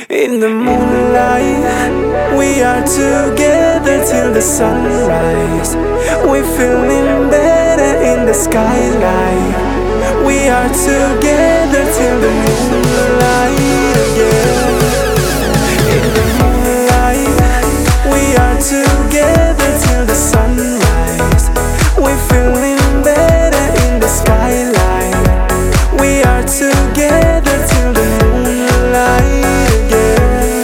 In the moonlight, we are together till the sunrise. We're feeling better in the skyline. We are together till the moonlight again. In the moonlight, we are together till the sunrise. We're feeling better in the skyline. We are together till the moonlight again.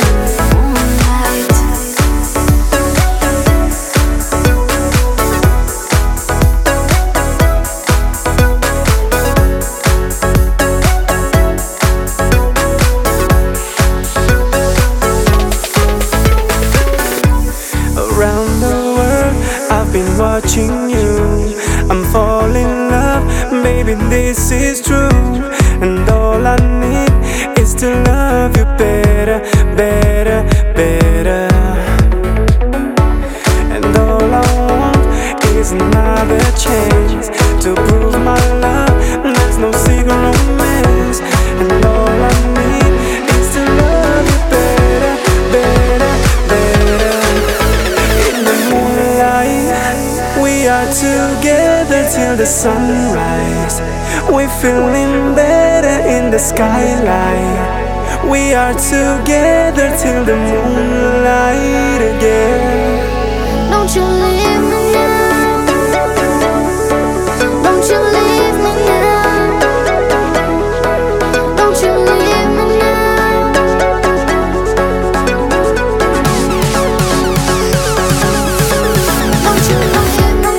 Around the world, I've been watching you. I'm falling in love, baby, this is true. And all I need is to love you better, better, better. And all I want is another chance to prove my love. There's no secret romance. And all I need is to love you better, better, better. In the moonlight, we are together till the sunrise. We're feeling better in the skyline. We are together till the moonlight again. Don't you leave me now. Don't you leave me now. Don't you leave me now. Don't you leave me now.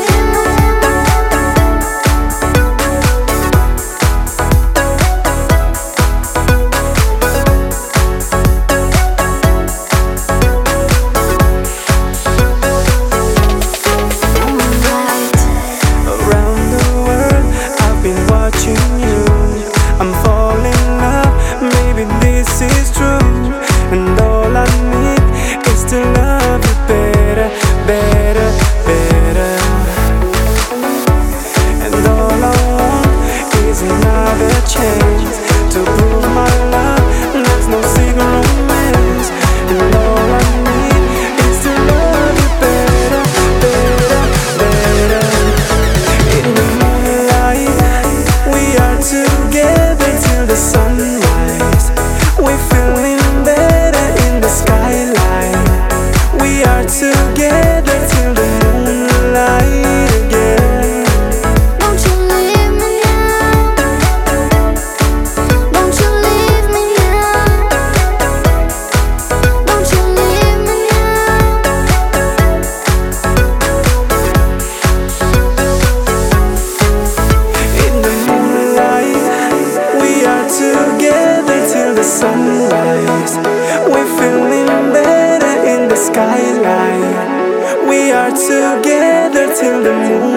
Around the world, I've been watching you. I'm falling in love, maybe this is true. And all I need is to love you better, better, better. And all I want is another chance to prove my love. There's no secret romance. And all I need is to love you better, better, better. In the moonlight, we are together till the sunrise. We're feeling better in the skyline. We are together till the moonlight again. Don't you leave me now. Don't you leave me now. Don't you leave me now. In the moonlight, we are together till the sunrise. We're feeling better in the skyline. We are together till the moonlight.